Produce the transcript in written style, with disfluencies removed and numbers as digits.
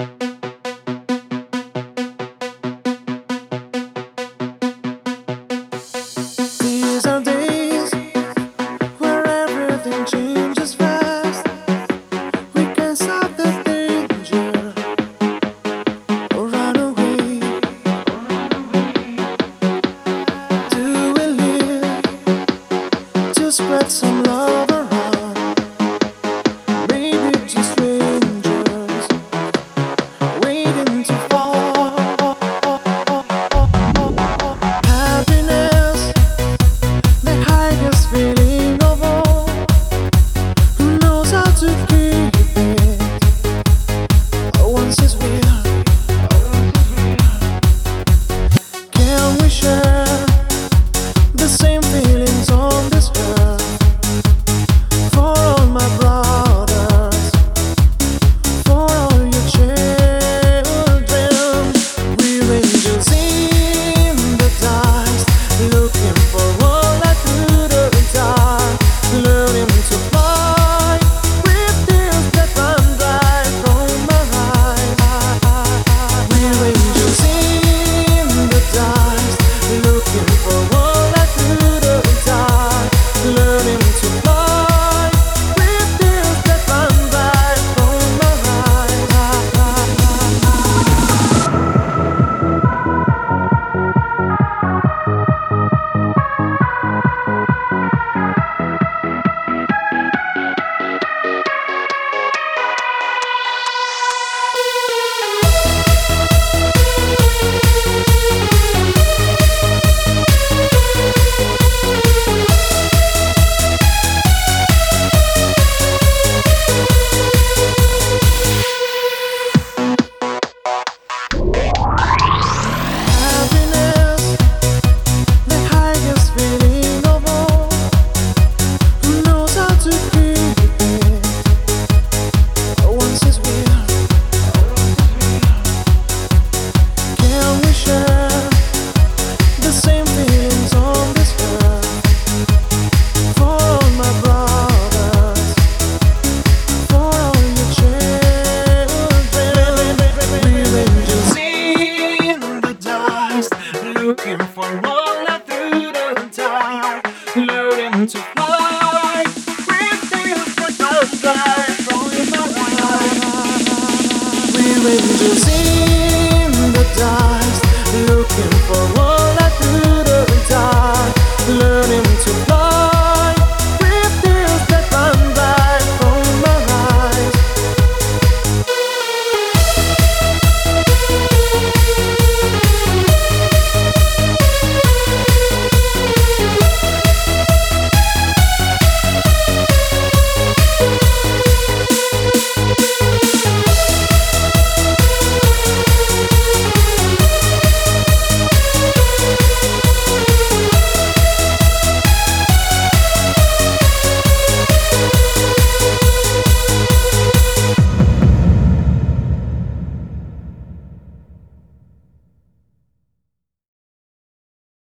These are days where everything changes fast. We can stop the danger or run away. Do we live to spread some love around? Maybe just strangers waiting to fall. Happiness, the highest feeling of all. Who knows how to keep it? Once it's real, can we share the same feelings on this earth? For all my brothers, for all your children, we're angels in the dust, looking for one that couldn't die, learning to fly with tears that run dry from our eyes. We're angels in the dust, looking for one that couldn't die, learning to fly with tears that run dry from our Happiness, the highest feeling of all. Who knows how to keep it? Once it's real, can we share the same feelings on this earth? For all my brothers, for all your children, we're angels in the dust, looking for one that through the dark, learning to fly with things that don't die from your mind. We're angels in the dark.